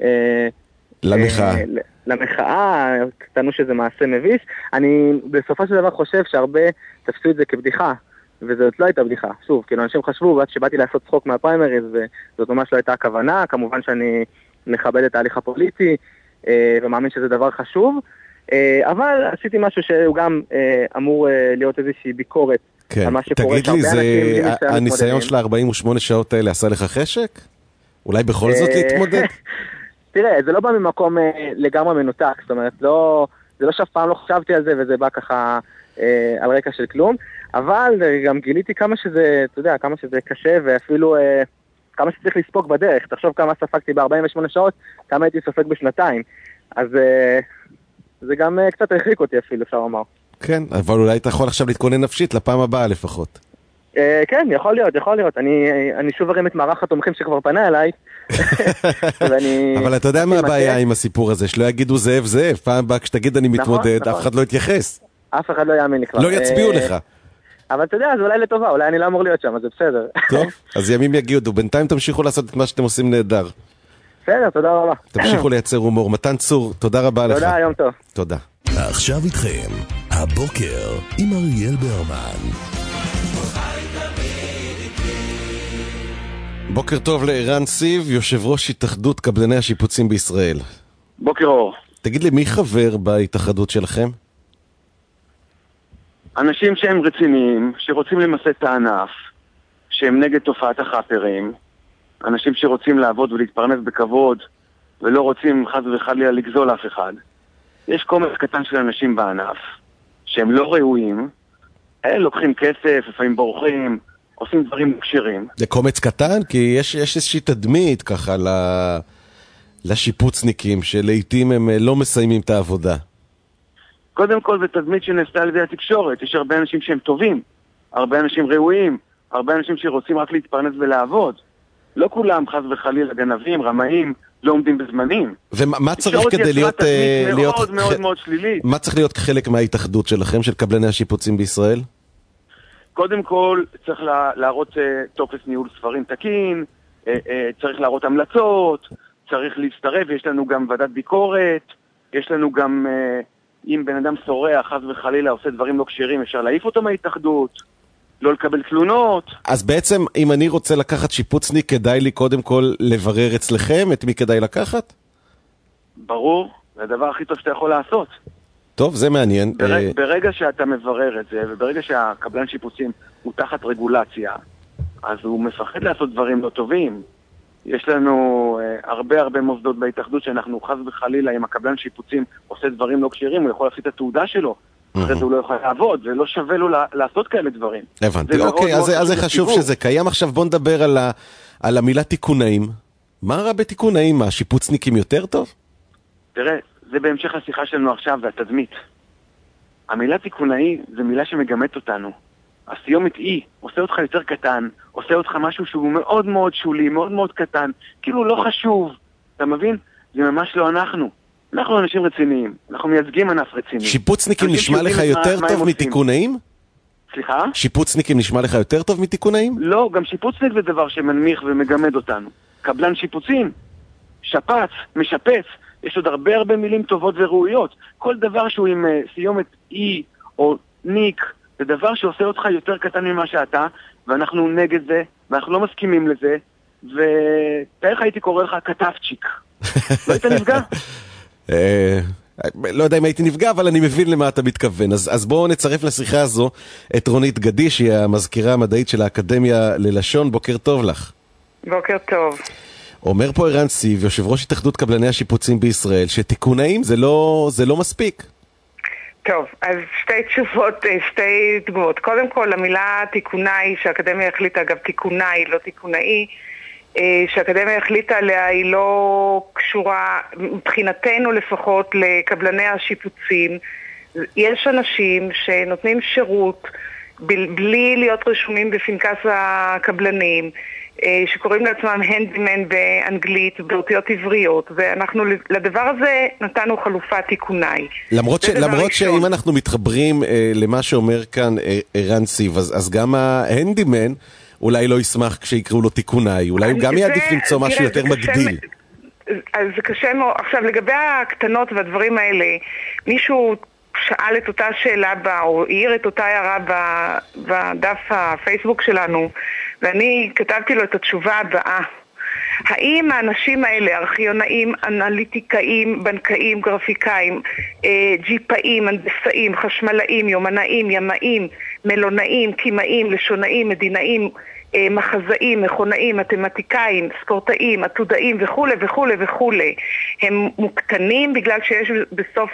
למחאה. למחאה, קטנו שזה מעשה מביש. אני בסופו של דבר חושב שהרבה תפסו את זה כבדיחה, וזאת לא הייתה בדיחה. שוב, כאילו אנשים חשבו, ועד שבאתי לעשות צחוק מהפריימריז, וזאת ממש לא הייתה הכוונה. כמובן שאני מכבד את ההליך הפוליטי, ומאמין שזה דבר חשוב, אבל עשיתי משהו שהוא גם אמור להיות איזושהי ביקורת. כן. תגיד לי, זה הניסיון של ה-ארבעים ושמונה שעות האלה עשה לך חשק? אולי בכל זאת להתמודד? תראה, זה לא בא ממקום לגמרי מנותק, זאת אומרת, לא, זה לא שאף פעם לא חשבתי על זה, וזה בא ככה על רקע של כלום, אבל גם גיליתי כמה שזה, אתה יודע, כמה שזה קשה, ואפילו כמה שצריך לספוק בדרך. תחשוב כמה ספקתי ב-ארבעים ושמונה שעות, כמה הייתי ספק בשנתיים. אז זה גם קצת הרחיק אותי אפילו, אפשר לומר. כן, אבל אולי אתה יכול עכשיו להתכונן נפשית לפעם הבאה לפחות. כן, יכול להיות, יכול להיות. אני שוב ארים את מערך התומכים שכבר פנה אליי. אבל אתה יודע מה הבעיה עם הסיפור הזה? שלא יגידו זאב זאב, פעם הבאה כשתגיד אני מתמודד, אף אחד לא יתייחס. אף אחד לא יאמין לי כבר. לא יצביעו לך. אבל אתה יודע, זה אולי לטובה, אולי אני לא אמור להיות שם, אז זה בסדר. טוב, אז ימים יגיעו, בינתיים תמשיכו לעשות את מה שאתם עושים נהדר. בסדר, תודה רבה. תמשיכו לייצר הומור. מתן צור, תודה רבה לך. תודה, יום טוב. תודה. עכשיו איתכם, הבוקר עם אריאל ברמן. בוקר טוב לערן סיב, יושב ראש התאחדות קבלני השיפוצים בישראל. בוקר אור. תגיד לי, מי חבר בהתאחדות שלכם? אנשים שהם רציניים, שרוצים למסד את הענף, שהם נגד תופעת החאפרים, אנשים שרוצים לעבוד ולהתפרנס בכבוד, ולא רוצים חס וחלילה לגזול אף אחד. יש קומץ קטן של אנשים בענף, שהם לא ראויים, הם לוקחים כסף, לפעמים בורחים, עושים דברים קשירים. זה קומץ קטן? כי יש, יש איזושהי תדמית ככה ל... לשיפוצניקים, שלעיתים הם לא מסיימים את העבודה. קודם כל זה תדמית שנעשתה על ידי התקשורת. יש הרבה אנשים שהם טובים, הרבה אנשים ראויים, הרבה אנשים שרוצים רק להתפרנס ולעבוד. לא כולם חס וחלילה גנבים, רמאים, לא עומדים בזמנים. ומה צריך כדי להיות... להיות מאוד מאוד מאוד שלילית. מה צריך להיות חלק מההתאחדות שלכם, של קבלני השיפוצים בישראל? קודם כל צריך להראות טופס ניהול ספרים תקין, צריך להראות המלצות, צריך להצטרף, יש לנו גם ועדת ביקורת, יש לנו גם, אם בן אדם סורח, חס וחלילה, עושה דברים לא קשירים, אפשר להעיף אותו מההתאחדות, לא לקבל תלונות. אז בעצם, אם אני רוצה לקחת שיפוצניק, כדאי לי קודם כל לברר אצלכם, את מי כדאי לקחת? ברור, זה הדבר הכי טוב שאתה יכול לעשות. טוב, זה מעניין. ברגע, ברגע שאתה מברר את זה, וברגע שהקבלן שיפוצים הוא תחת רגולציה, אז הוא מפחד לעשות דברים לא טובים. יש לנו uh, הרבה הרבה מוסדות בהתאחדות שאנחנו חס וחלילה, אם הקבלן שיפוצים עושה דברים לא קשירים, הוא יכול להפסיד את התעודה שלו. אחרי זה הוא לא יכול לעבוד, ולא שווה לו לעשות כאלה דברים. הבנתי, אוקיי, אז זה חשוב שזה קיים. עכשיו בוא נדבר על, ה, על המילה תיקונאים. מה רע בתיקונאים? השיפוצניקים יותר טוב? תראה, זה בהמשך השיחה שלנו עכשיו, זה התדמית. המילה תיקונאי זה מילה שמגמת אותנו. הסיומת אי עושה אותך יותר קטן, עושה אותך משהו שהוא מאוד מאוד שולי, מאוד מאוד קטן, כאילו לא חשוב. אתה מבין? זה ממש לא אנחנו. אנחנו אנשים רציניים, אנחנו מייצגים ענף רציני. שיפוצניקים נשמע לך יותר טוב מתיקונאים? סליחה? שיפוצניקים נשמע לך יותר טוב מתיקונאים? לא, גם שיפוצניק זה דבר שמנמיך ומגמד אותנו. קבלן שיפוצים, שפץ, משפץ, יש עוד הרבה הרבה מילים טובות וראויות. כל דבר שהוא עם uh, סיומת אי או ניק, זה דבר שעושה אותך יותר קטן ממה שאתה, ואנחנו נגד זה, ואנחנו לא מסכימים לזה, ותאר הייתי קורא לך כתבצ'יק. לא היית נפגע? לא יודע אם הייתי נפגע, אבל אני מבין למה אתה מתכוון. אז, אז בואו נצרף לשיחה הזו את רונית גדי, שהיא המזכירה המדעית של האקדמיה ללשון. בוקר טוב לך. בוקר טוב. אומר פה ערן סיב, יושב ראש התאחדות קבלני השיפוצים בישראל, שתיקונאים זה לא, זה לא מספיק. טוב, אז שתי תשובות, שתי דוגמאות. קודם כל, המילה תיקונאי, שהאקדמיה החליטה, אגב תיקונאי, לא תיקונאי, שהאקדמיה החליטה עליה היא לא קשורה, מבחינתנו לפחות, לקבלני השיפוצים. יש אנשים שנותנים שירות בלי להיות רשומים בפנקס הקבלנים, שקוראים לעצמם הנדימן באנגלית, באותיות עבריות, ואנחנו לדבר הזה נתנו חלופה תיקונאי. למרות, ש, למרות שאם אנחנו מתחברים אה, למה שאומר כאן אה, ערן סיב, אז, אז גם ההנדימן אולי לא ישמח כשיקראו לו תיקונאי, אולי הוא גם יעדיף למצוא משהו יותר מגדיל. אז זה קשה מאוד. עכשיו, לגבי הקטנות והדברים האלה, מישהו שאל את אותה שאלה בה, או העיר את אותה הערה בדף הפייסבוק שלנו, ואני כתבתי לו את התשובה הבאה. האם האנשים האלה, ארכיונאים, אנליטיקאים, בנקאים, גרפיקאים, ג'יפאים, הנדסאים, חשמלאים, יומנאים, ימאים, מלונאים, קימאים, לשונאים, מדינאים, מחזאים, מכונאים, מתמטיקאים, ספורטאים, עתודאים וכו' וכו' וכו', הם מוקטנים בגלל שיש בסוף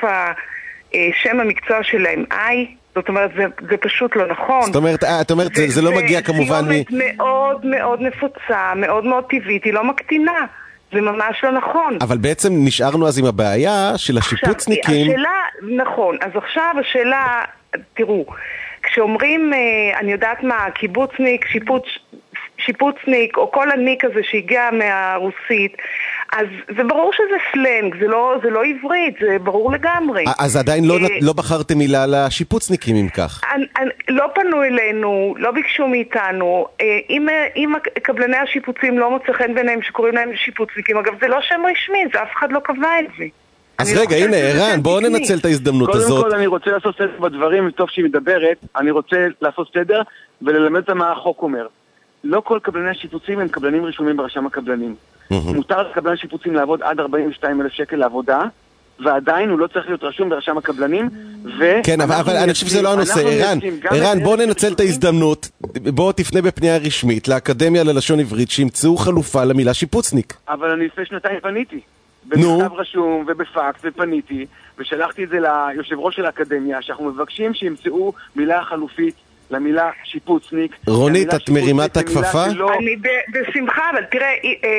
השם המקצוע שלהם איי? זאת אומרת, זה, זה פשוט לא נכון. זאת אומרת, אה, את אומרת, זה, זה, זה לא מגיע כמובן מ... זה סיומת מאוד מאוד נפוצה, מאוד מאוד טבעית, היא לא מקטינה. זה ממש לא נכון. אבל בעצם נשארנו אז עם הבעיה של השיפוצניקים. עכשיו, השאלה, נכון, אז עכשיו השאלה, תראו, כשאומרים, אני יודעת מה, קיבוצניק, שיפוץ, שיפוצניק, או כל הניק הזה שהגיע מהרוסית, אז זה ברור שזה סלנג, זה לא, זה לא עברית, זה ברור לגמרי. אז עדיין לא, לא בחרתם מילה לשיפוצניקים אם כך. אני, אני, לא פנו אלינו, לא ביקשו מאיתנו. אם, אם קבלני השיפוצים לא מוצא חן ביניהם שקוראים להם שיפוצניקים, אגב זה לא שם רשמי, זה אף אחד לא קבע את זה. אז רגע, הנה, ערן, בואו ננצל את ההזדמנות קודם הזאת. קודם כל אני רוצה לעשות סדר בדברים, טוב שהיא מדברת, אני רוצה לעשות סדר וללמד אותה מה החוק אומר. לא כל קבלני השיפוצים הם קבלנים רשומים ברשם הקבלנים. מותר לקבלן שיפוצים לעבוד עד ארבעים ושתיים אלף שקל לעבודה, ועדיין הוא לא צריך להיות רשום ברשם הקבלנים. כן, אבל אני חושב שזה לא הנושא. ערן, ערן, בוא ננצל את ההזדמנות, בוא תפנה בפנייה רשמית לאקדמיה ללשון עברית שימצאו חלופה למילה שיפוצניק. אבל אני לפני שנתיים פניתי. במכתב רשום ובפקס ופניתי, ושלחתי את זה ליושב ראש של האקדמיה, שאנחנו מבקשים שימצאו מילה חלופית למילה שיפוצניק. רונית, את מרימה את הכפפה? אני בשמחה, אבל תראה,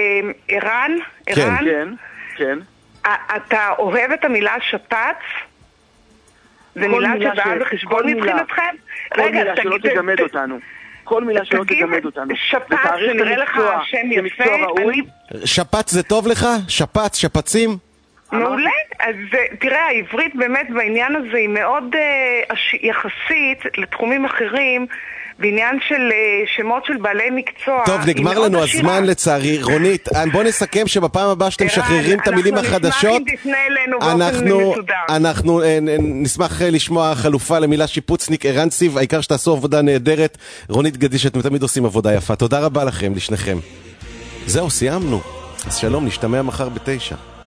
ערן, ערן, כן, כן. אתה אוהב את המילה שפץ? זה מילה שבאה בחשבון מבחינתכם? כל מילה שלא תגמד אותנו. כל מילה שלא תגמד אותנו. שפץ, זה נראה לך שם יפה. שפץ זה טוב לך? שפץ, שפצים? מעולה. אז תראה, העברית באמת בעניין הזה היא מאוד יחסית לתחומים אחרים, בעניין של שמות של בעלי מקצוע. טוב, נגמר לנו הזמן לצערי. רונית, בוא נסכם שבפעם הבאה שאתם משחררים את המילים החדשות, אנחנו אנחנו נשמח לשמוע חלופה למילה שיפוצניק. ערן סיב, העיקר שתעשו עבודה נהדרת. רונית גדיש, אתם תמיד עושים עבודה יפה. תודה רבה לכם, לשניכם. זהו, סיימנו. אז שלום, נשתמע מחר בתשע.